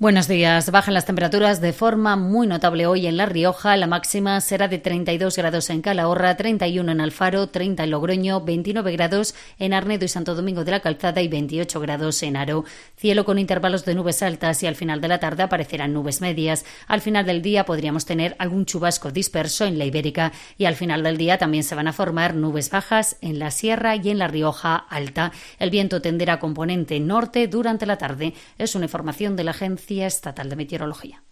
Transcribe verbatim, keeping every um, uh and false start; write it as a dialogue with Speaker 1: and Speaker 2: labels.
Speaker 1: Buenos días. Bajan las temperaturas de forma muy notable hoy en La Rioja. La máxima será de treinta y dos grados en Calahorra, treinta y uno en Alfaro, treinta en Logroño, veintinueve grados en Arnedo y Santo Domingo de la Calzada y veintiocho grados en Haro. Cielo con intervalos de nubes altas y al final de la tarde aparecerán nubes medias. Al final del día podríamos tener algún chubasco disperso en la Ibérica y al final del día también se van a formar nubes bajas en la Sierra y en La Rioja Alta. El viento tenderá a componente norte durante la tarde. Es una información de la Agencia Estatal de Meteorología.